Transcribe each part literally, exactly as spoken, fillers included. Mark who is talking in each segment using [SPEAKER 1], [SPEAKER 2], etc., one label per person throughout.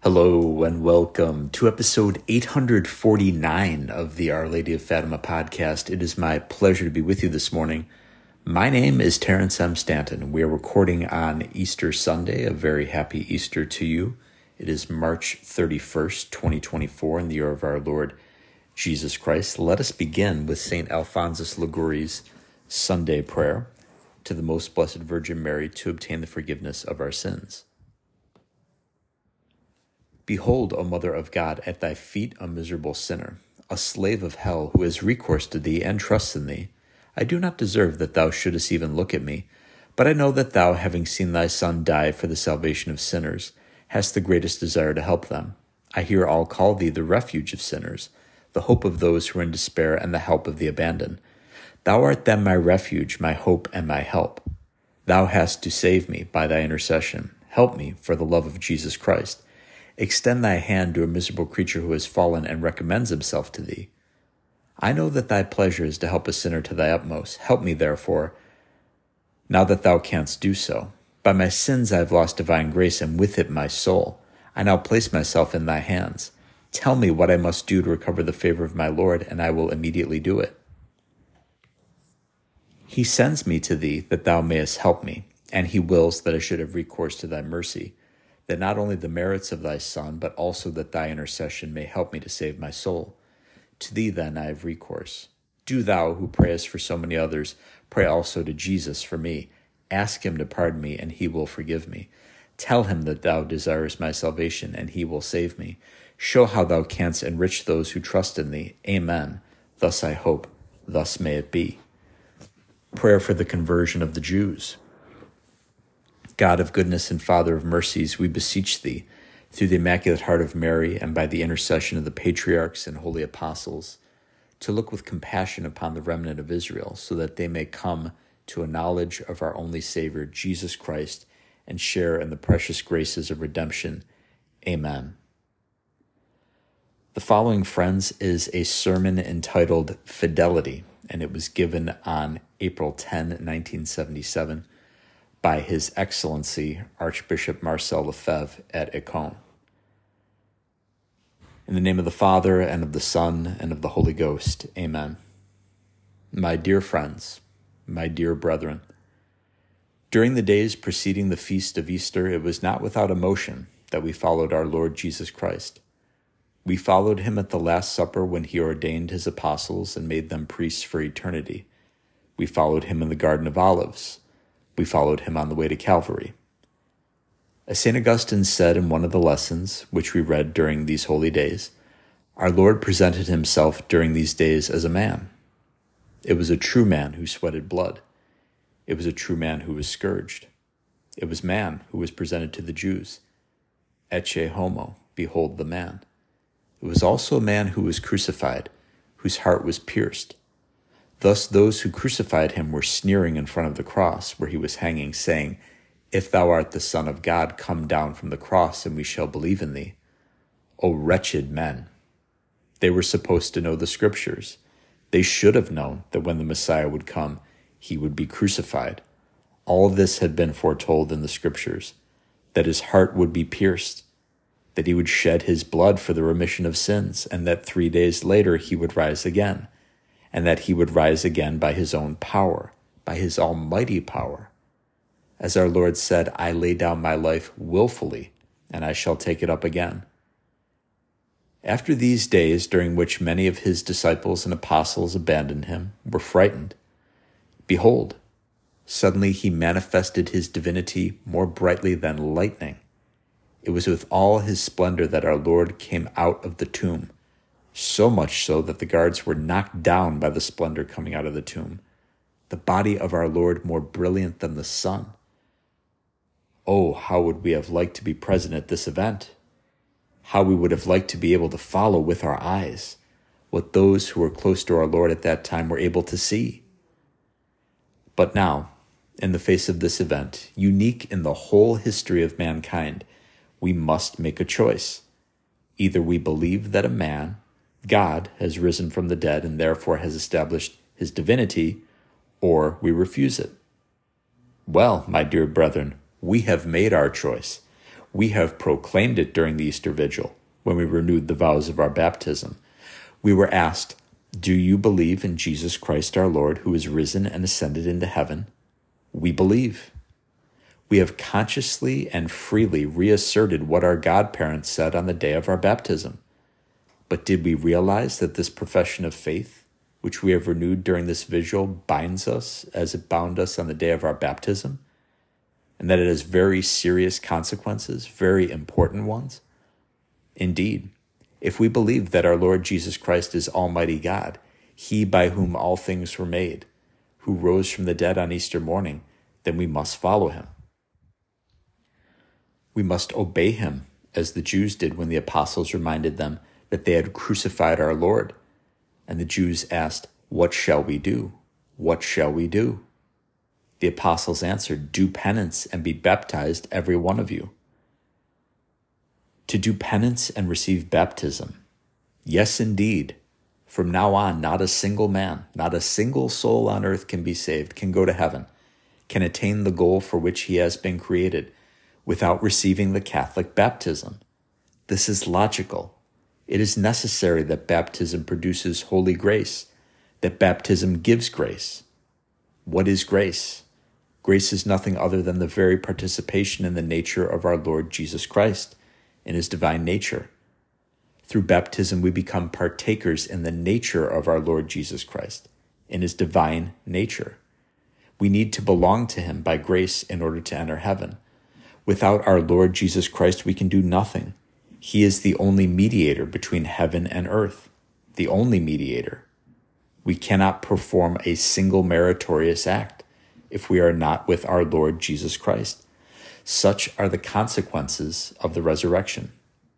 [SPEAKER 1] Hello and welcome to episode eight hundred forty-nine of the Our Lady of Fatima podcast. It is my pleasure to be with you this morning. My name is Terrence M. Stanton. We are recording on Easter Sunday. A very happy Easter to you. It is March thirty-first, twenty twenty-four, in the year of our Lord Jesus Christ. Let us begin with Saint Alphonsus Liguori's Sunday prayer to the Most Blessed Virgin Mary to obtain the forgiveness of our sins. Behold, O Mother of God, at thy feet a miserable sinner, a slave of hell who has recourse to thee and trusts in thee. I do not deserve that thou shouldest even look at me, but I know that thou, having seen thy Son die for the salvation of sinners, hast the greatest desire to help them. I hear all call thee the refuge of sinners, the hope of those who are in despair, and the help of the abandoned. Thou art then my refuge, my hope, and my help. Thou hast to save me by thy intercession. Help me for the love of Jesus Christ. Extend thy hand to a miserable creature who has fallen and recommends himself to thee. I know that thy pleasure is to help a sinner to thy utmost. Help me, therefore, now that thou canst do so. By my sins I have lost divine grace, and with it my soul. I now place myself in thy hands. Tell me what I must do to recover the favor of my Lord, and I will immediately do it. He sends me to thee that thou mayest help me, and he wills that I should have recourse to thy mercy, that not only the merits of thy Son, but also that thy intercession may help me to save my soul. To thee then I have recourse. Do thou, who prayest for so many others, pray also to Jesus for me. Ask him to pardon me, and he will forgive me. Tell him that thou desirest my salvation, and he will save me. Show how thou canst enrich those who trust in thee. Amen. Thus I hope. Thus may it be. Prayer for the conversion of the Jews. God of goodness and Father of mercies, we beseech thee, through the Immaculate Heart of Mary and by the intercession of the patriarchs and holy apostles, to look with compassion upon the remnant of Israel, so that they may come to a knowledge of our only Savior, Jesus Christ, and share in the precious graces of redemption. Amen. The following, friends, is a sermon entitled Fidelity, and it was given on April tenth, nineteen seventy-seven, by His Excellency Archbishop Marcel Lefebvre at Écône. In the name of the Father, and of the Son, and of the Holy Ghost. Amen. My dear friends, my dear brethren, during the days preceding the feast of Easter, it was not without emotion that we followed our Lord Jesus Christ. We followed him at the Last Supper when he ordained his apostles and made them priests for eternity. We followed him in the Garden of Olives. We followed him on the way to Calvary. As Saint Augustine said in one of the lessons, which we read during these holy days, our Lord presented himself during these days as a man. It was a true man who sweated blood. It was a true man who was scourged. It was man who was presented to the Jews. Ecce homo, behold the man. It was also a man who was crucified, whose heart was pierced. Thus those who crucified him were sneering in front of the cross where he was hanging, saying, If thou art the Son of God, come down from the cross, and we shall believe in thee. O wretched men! They were supposed to know the Scriptures. They should have known that when the Messiah would come, he would be crucified. All of this had been foretold in the Scriptures, that his heart would be pierced, that he would shed his blood for the remission of sins, and that three days later he would rise again, and that he would rise again by his own power, by his almighty power. As our Lord said, I lay down my life willfully, and I shall take it up again. After these days, during which many of his disciples and apostles abandoned him, were frightened, behold, suddenly he manifested his divinity more brightly than lightning. It was with all his splendor that our Lord came out of the tomb, so much so that the guards were knocked down by the splendor coming out of the tomb. The body of our Lord more brilliant than the sun. Oh, how would we have liked to be present at this event? How we would have liked to be able to follow with our eyes what those who were close to our Lord at that time were able to see. But now, in the face of this event, unique in the whole history of mankind, we must make a choice. Either we believe that a man, God, has risen from the dead and therefore has established his divinity, or we refuse it. Well, my dear brethren, we have made our choice. We have proclaimed it during the Easter Vigil when we renewed the vows of our baptism. We were asked, "Do you believe in Jesus Christ our Lord, who is risen and ascended into heaven?" We believe. We have consciously and freely reasserted what our godparents said on the day of our baptism. But did we realize that this profession of faith, which we have renewed during this vigil, binds us as it bound us on the day of our baptism? And that it has very serious consequences, very important ones? Indeed, if we believe that our Lord Jesus Christ is Almighty God, he by whom all things were made, who rose from the dead on Easter morning, then we must follow him. We must obey him, as the Jews did when the apostles reminded them that they had crucified our Lord. And the Jews asked, "What shall we do? What shall we do?" The apostles answered, "Do penance and be baptized, every one of you." To do penance and receive baptism. Yes, indeed. From now on, not a single man, not a single soul on earth can be saved, can go to heaven, can attain the goal for which he has been created without receiving the Catholic baptism. This is logical. It is necessary that baptism produces holy grace, that baptism gives grace. What is grace? Grace is nothing other than the very participation in the nature of our Lord Jesus Christ, in his divine nature. Through baptism, we become partakers in the nature of our Lord Jesus Christ, in his divine nature. We need to belong to him by grace in order to enter heaven. Without our Lord Jesus Christ, we can do nothing. He is the only mediator between heaven and earth, the only mediator. We cannot perform a single meritorious act if we are not with our Lord Jesus Christ. Such are the consequences of the resurrection.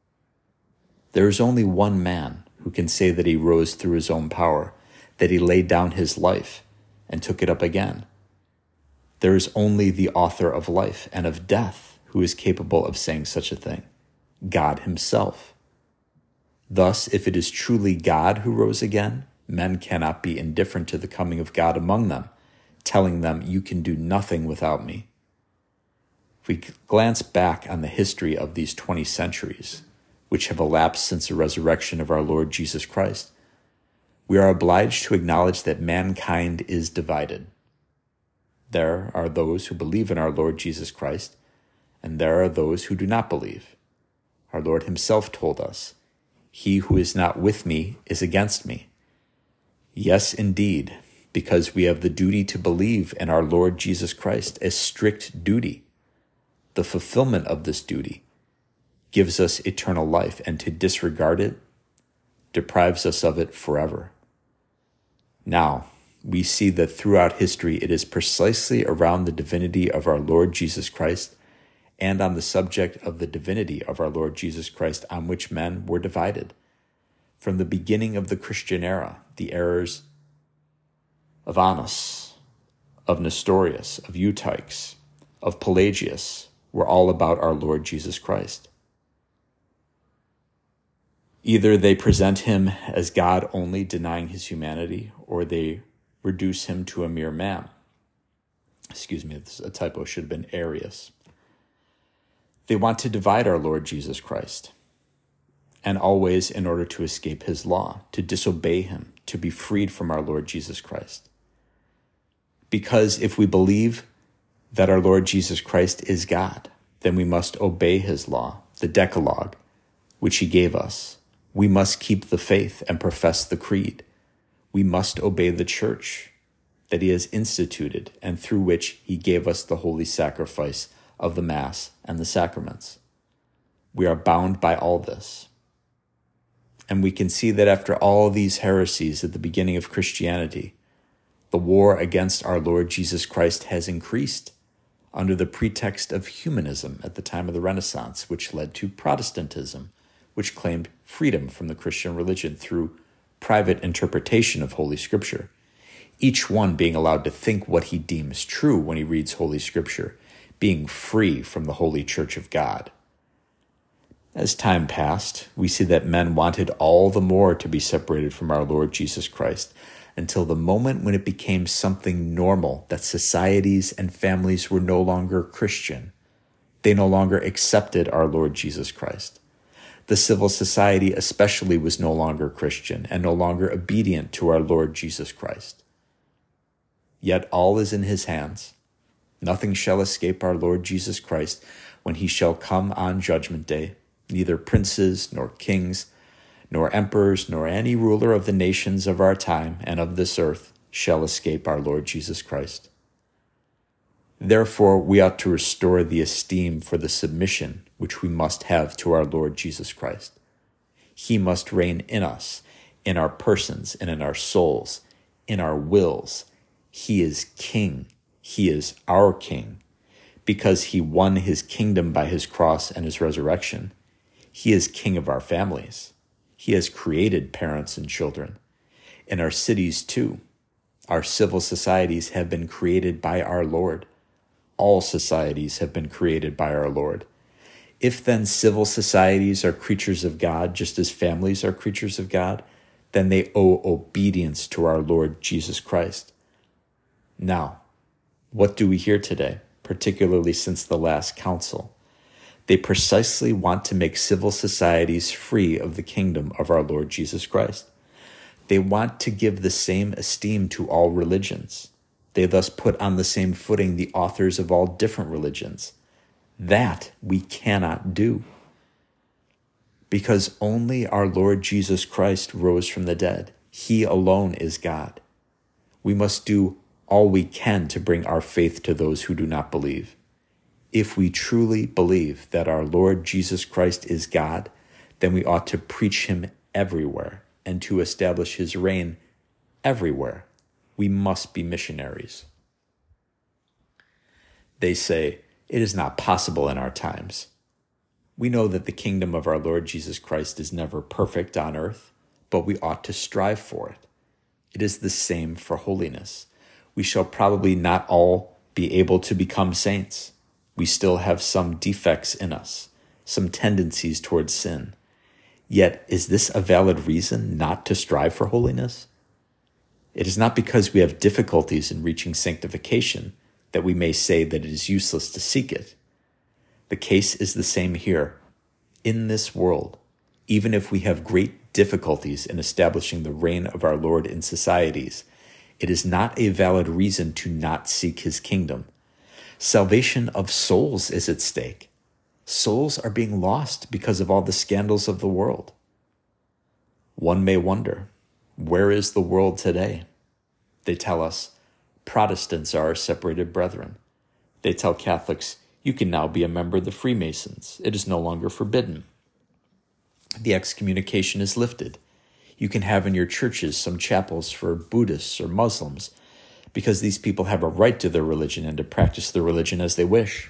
[SPEAKER 1] There is only one man who can say that he rose through his own power, that he laid down his life and took it up again. There is only the author of life and of death who is capable of saying such a thing, God himself. Thus, if it is truly God who rose again, men cannot be indifferent to the coming of God among them, telling them, "You can do nothing without me." If we glance back on the history of these twenty centuries, which have elapsed since the resurrection of our Lord Jesus Christ, we are obliged to acknowledge that mankind is divided. There are those who believe in our Lord Jesus Christ, and there are those who do not believe. Our Lord himself told us, "He who is not with me is against me." Yes, indeed, because we have the duty to believe in our Lord Jesus Christ, a strict duty. The fulfillment of this duty gives us eternal life, and to disregard it deprives us of it forever. Now, we see that throughout history it is precisely around the divinity of our Lord Jesus Christ and on the subject of the divinity of our Lord Jesus Christ on which men were divided. From the beginning of the Christian era, the errors of Annas, of Nestorius, of Eutyches, of Pelagius were all about our Lord Jesus Christ. Either they present him as God only, denying his humanity, or they reduce him to a mere man. Excuse me, this is a typo, should have been Arius. They want to divide our Lord Jesus Christ, and always in order to escape his law, to disobey him, to be freed from our Lord Jesus Christ. Because if we believe that our Lord Jesus Christ is God, then we must obey his law, the Decalogue, which he gave us. We must keep the faith and profess the creed. We must obey the church that he has instituted and through which he gave us the holy sacrifice of the Mass and the sacraments. We are bound by all this. And we can see that after all these heresies at the beginning of Christianity, the war against our Lord Jesus Christ has increased under the pretext of humanism at the time of the Renaissance, which led to Protestantism, which claimed freedom from the Christian religion through private interpretation of Holy Scripture, each one being allowed to think what he deems true when he reads Holy Scripture, being free from the Holy Church of God. As time passed, we see that men wanted all the more to be separated from our Lord Jesus Christ, until the moment when it became something normal that societies and families were no longer Christian, They no longer accepted our Lord Jesus Christ. The civil society especially was no longer Christian and no longer obedient to our Lord Jesus Christ. Yet all is in his hands. Nothing shall escape our Lord Jesus Christ when he shall come on judgment day. Neither princes, nor kings, nor emperors, nor any ruler of the nations of our time and of this earth shall escape our Lord Jesus Christ. Therefore, we ought to restore the esteem for the submission which we must have to our Lord Jesus Christ. He must reign in us, in our persons and in our souls, in our wills. He is King. He is our King. Because he won his kingdom by his cross and his resurrection, he is King of our families. He has created parents and children. In our cities, too, our civil societies have been created by our Lord. All societies have been created by our Lord. If then civil societies are creatures of God, just as families are creatures of God, then they owe obedience to our Lord Jesus Christ. Now, what do we hear today, particularly since the last council? They precisely want to make civil societies free of the kingdom of our Lord Jesus Christ. They want to give the same esteem to all religions. They thus put on the same footing the authors of all different religions. That we cannot do. Because only our Lord Jesus Christ rose from the dead. He alone is God. We must do all we can to bring our faith to those who do not believe. If we truly believe that our Lord Jesus Christ is God, then we ought to preach him everywhere and to establish his reign everywhere. We must be missionaries. They say, it is not possible in our times. We know that the kingdom of our Lord Jesus Christ is never perfect on earth, but we ought to strive for it. It is the same for holiness. We shall probably not all be able to become saints. We still have some defects in us, some tendencies towards sin. Yet, is this a valid reason not to strive for holiness? It is not because we have difficulties in reaching sanctification that we may say that it is useless to seek it. The case is the same here. In this world, even if we have great difficulties in establishing the reign of our Lord in societies, it is not a valid reason to not seek his kingdom. Salvation of souls is at stake. Souls are being lost because of all the scandals of the world. One may wonder, where is the world today? They tell us, Protestants are our separated brethren. They tell Catholics, you can now be a member of the Freemasons. It is no longer forbidden. The excommunication is lifted. You can have in your churches some chapels for Buddhists or Muslims, because these people have a right to their religion and to practice their religion as they wish.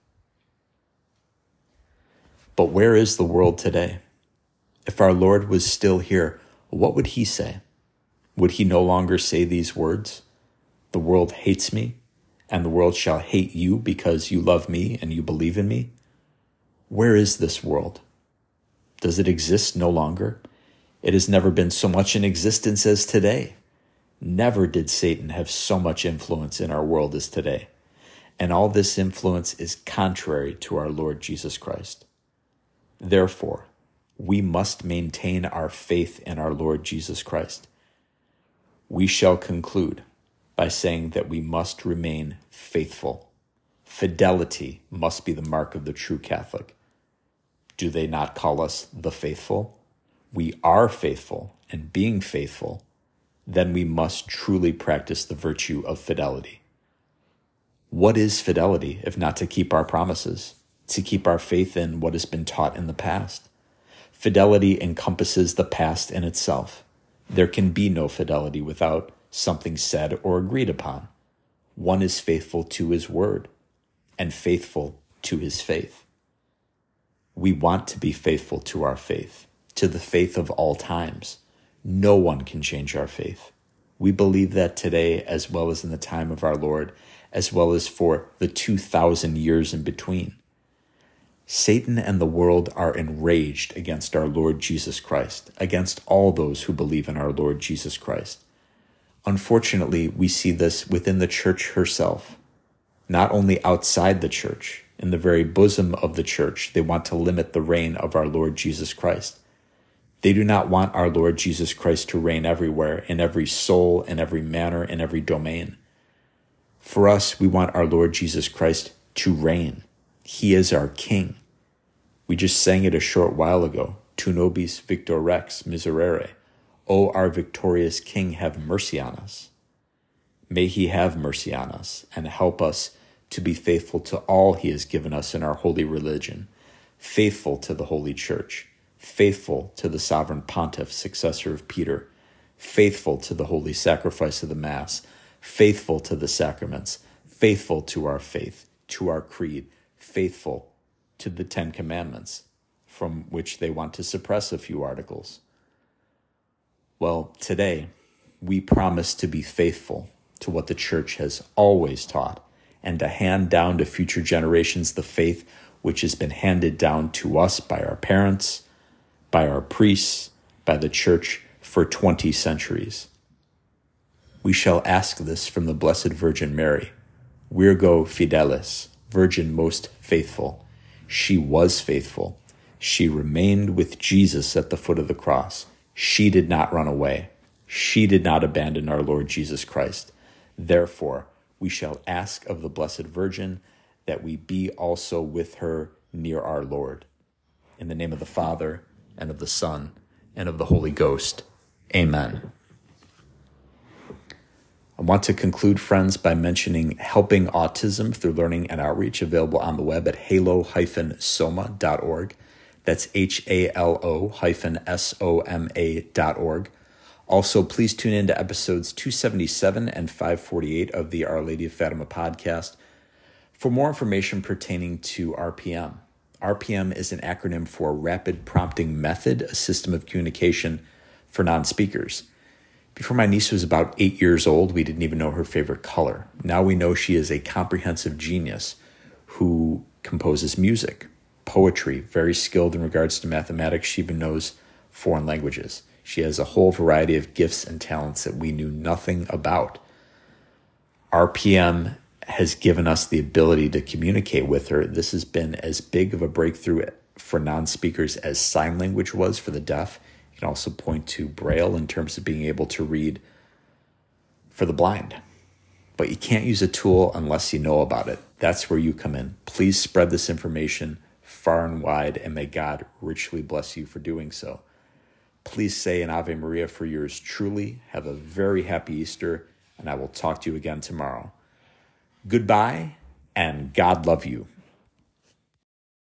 [SPEAKER 1] But where is the world today? If our Lord was still here, what would he say? Would he no longer say these words? The world hates me, and the world shall hate you because you love me and you believe in me? Where is this world? Does it exist no longer? It has never been so much in existence as today. Never did Satan have so much influence in our world as today. And all this influence is contrary to our Lord Jesus Christ. Therefore, we must maintain our faith in our Lord Jesus Christ. We shall conclude by saying that we must remain faithful. Fidelity must be the mark of the true Catholic. Do they not call us the faithful? We are faithful, and being faithful, then we must truly practice the virtue of fidelity. What is fidelity if not to keep our promises, to keep our faith in what has been taught in the past? Fidelity encompasses the past in itself. There can be no fidelity without something said or agreed upon. One is faithful to his word and faithful to his faith. We want to be faithful to our faith, to the faith of all times. No one can change our faith. We believe that today as well as in the time of our Lord, as well as for the two thousand years in between. Satan and the world are enraged against our Lord Jesus Christ, against all those who believe in our Lord Jesus Christ. Unfortunately, we see this within the church herself, not only outside the church, In the very bosom of the church, they want to limit the reign of our Lord Jesus Christ. They do not want our Lord Jesus Christ to reign everywhere, in every soul, in every manner, in every domain. For us, we want our Lord Jesus Christ to reign. He is our King. We just sang it a short while ago. Tu nobis victor rex miserere. O our victorious King, have mercy on us. May he have mercy on us and help us to be faithful to all he has given us in our holy religion, faithful to the Holy Church, faithful to the sovereign pontiff, successor of Peter, faithful to the holy sacrifice of the Mass, faithful to the sacraments, faithful to our faith, to our creed, faithful to the Ten Commandments, from which they want to suppress a few articles. Well, today, we promise to be faithful to what the Church has always taught and to hand down to future generations the faith which has been handed down to us by our parents, by our priests, by the Church for twenty centuries. We shall ask this from the Blessed Virgin Mary, Virgo Fidelis, Virgin most faithful. She was faithful. She remained with Jesus at the foot of the cross. She did not run away. She did not abandon our Lord Jesus Christ. Therefore, we shall ask of the Blessed Virgin that we be also with her near our Lord. In the name of the Father, and of the Son, and of the Holy Ghost. Amen. I want to conclude, friends, by mentioning Helping Autism Through Learning and Outreach, available on the web at halo dash soma dot org. That's H A L O hyphen S O M A dot org. Also, please tune in to episodes two seventy-seven and five forty-eight of the Our Lady of Fatima podcast for more information pertaining to R P M. R P M is an acronym for Rapid Prompting Method, a system of communication for non-speakers. Before my niece was about eight years old, we didn't even know her favorite color. Now we know she is a comprehensive genius who composes music, poetry, very skilled in regards to mathematics. She even knows foreign languages. She has a whole variety of gifts and talents that we knew nothing about. R P M has given us the ability to communicate with her. This has been as big of a breakthrough for non-speakers as sign language was for the deaf. You can also point to Braille in terms of being able to read for the blind. But you can't use a tool unless you know about it. That's where you come in. Please spread this information far and wide, and may God richly bless you for doing so. Please say an Ave Maria for yours truly. Have a very happy Easter, and I will talk to you again tomorrow. Goodbye, and God love you.